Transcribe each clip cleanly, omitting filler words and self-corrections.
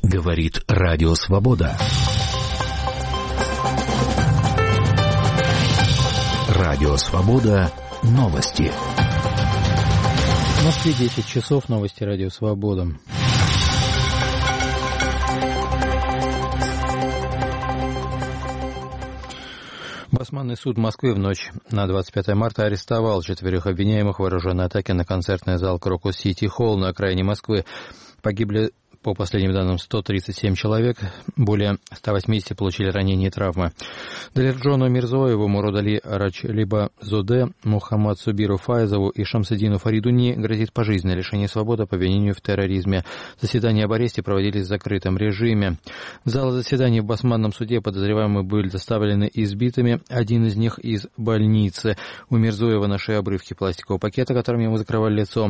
Говорит Радио Свобода. Радио Свобода. Новости. В Москве 10 часов. Новости Радио Свобода. Басманный суд Москвы в ночь на 25 марта арестовал 4 обвиняемых в вооруженной атаке на концертный зал Крокус Сити Холл на окраине Москвы. Погибли, по последним данным, 137 человек, более 180 получили ранения и травмы. Далерджону Мирзоеву, Муродали Рачлиба Зоде, Мухаммад Субиру Фаизову и Шамсадину Фаридуни грозит пожизненное лишение свободы по обвинению в терроризме. Заседания об аресте проводились в закрытом режиме. В зал заседаний в Басманном суде подозреваемые были доставлены избитыми, один из них из больницы. У Мирзоева на шее обрывки пластикового пакета, которым ему закрывали лицо.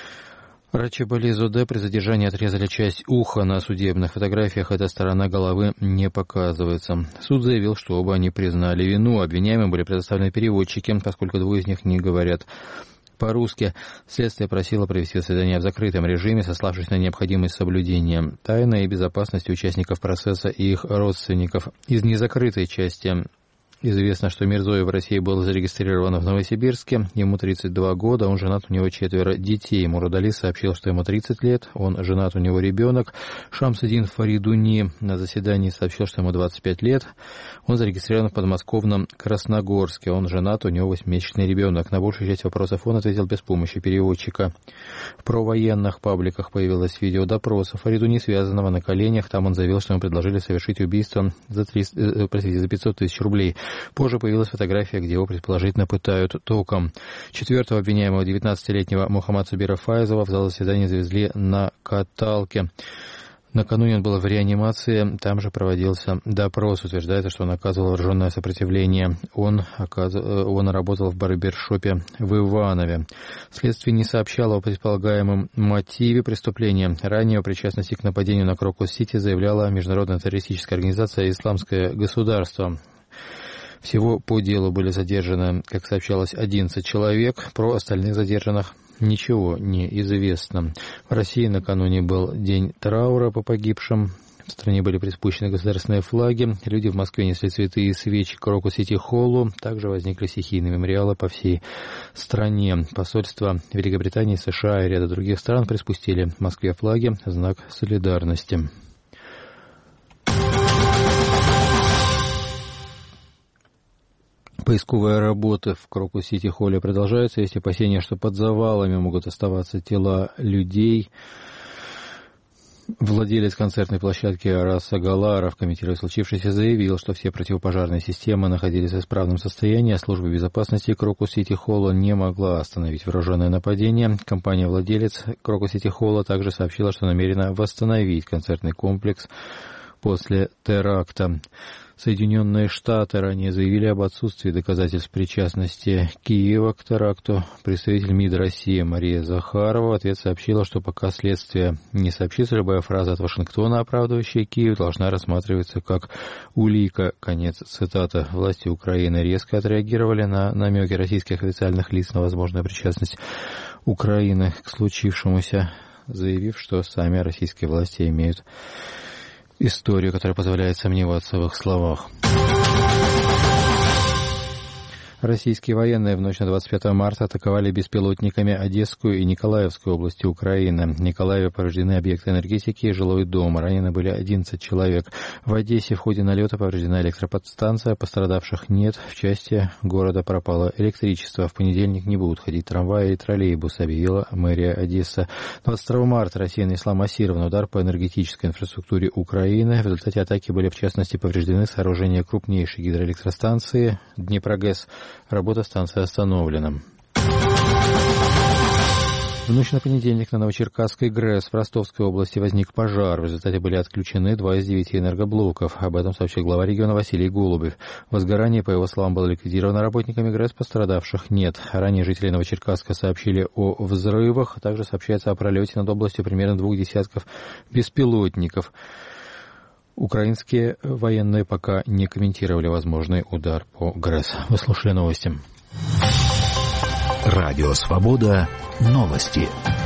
Рачибали Зоде при задержании отрезали часть уха. На судебных фотографиях эта сторона головы не показывается. Суд заявил, что оба они признали вину. Обвиняемым были предоставлены переводчики, поскольку двое из них не говорят по-русски. Следствие просило провести заседание в закрытом режиме, сославшись на необходимость соблюдения тайны и безопасности участников процесса и их родственников. Из незакрытой части известно, что Мирзоев в России был зарегистрирован в Новосибирске. Ему 32 года, он женат, у него 4 детей. Муродали сообщил, что ему 30 лет, он женат, у него ребенок. Шамсадин Фаридуни на заседании сообщил, что ему 25 лет. Он зарегистрирован в подмосковном Красногорске. Он женат, у него 8-месячный ребенок. На большую часть вопросов он ответил без помощи переводчика. В провоенных пабликах появилось видео допроса Фаридуни, связанного на коленях. Там он заявил, что ему предложили совершить убийство за 500 тысяч рублей. Позже появилась фотография, где его предположительно пытают током. 4-го обвиняемого, 19-летнего Мухаммада Субира Фаизова, в зал заседания завезли на каталке. Накануне он был в реанимации, там же проводился допрос. Утверждается, что он оказывал вооруженное сопротивление. Он работал в барбершопе в Иванове. Следствие не сообщало о предполагаемом мотиве преступления. Ранее о причастности к нападению на Крокус-Сити заявляла международная террористическая организация «Исламское государство». Всего по делу были задержаны, как сообщалось, 11 человек. Про остальных задержанных ничего не известно. В России накануне был день траура по погибшим. В стране были приспущены государственные флаги. Люди в Москве несли цветы и свечи к Крокус Сити Холлу. Также возникли стихийные мемориалы по всей стране. Посольства Великобритании, США и ряда других стран приспустили в Москве флаги в знак солидарности. Поисковые работы в Крокус Сити Холле продолжаются. Есть опасения, что под завалами могут оставаться тела людей. Владелец концертной площадки Арас Агаларов, комментируя случившееся, заявил, что все противопожарные системы находились в исправном состоянии, а служба безопасности Крокус Сити Холла не могла остановить вооруженное нападение. Компания-владелец Крокус Сити Холла также сообщила, что намерена восстановить концертный комплекс после теракта. Соединенные Штаты ранее заявили об отсутствии доказательств причастности Киева к теракту. Представитель МИД России Мария Захарова в ответ сообщила, что пока следствие не сообщит, любая фраза от Вашингтона, оправдывающая Киев, должна рассматриваться как улика. Конец цитаты. Власти Украины резко отреагировали на намеки российских официальных лиц на возможную причастность Украины к случившемуся, заявив, что сами российские власти имеют историю, которая позволяет сомневаться в их словах. Российские военные в ночь на 25 марта атаковали беспилотниками Одесскую и Николаевскую области Украины. В Николаеве повреждены объекты энергетики и жилой дом. Ранены были 11 человек. В Одессе в ходе налета повреждена электроподстанция. Пострадавших нет. В части города пропало электричество. В понедельник не будут ходить трамваи и троллейбусы, объявила мэрия Одессы. 22 марта Россия нанесла массированный удар по энергетической инфраструктуре Украины. В результате атаки были, в частности, повреждены сооружения крупнейшей гидроэлектростанции Днепрогэс. Работа станции остановлена. В ночь на понедельник на Новочеркасской ГРЭС в Ростовской области возник пожар. В результате были отключены 2 из 9 энергоблоков. Об этом сообщил глава региона Василий Голубев. Возгорание, по его словам, было ликвидировано работниками ГРЭС, пострадавших нет. Ранее жители Новочеркасска сообщили о взрывах. Также сообщается о пролете над областью примерно 2 десятков беспилотников. Украинские военные пока не комментировали возможный удар по ГРЭС. Вы слушали новости. Радио Свобода. Новости.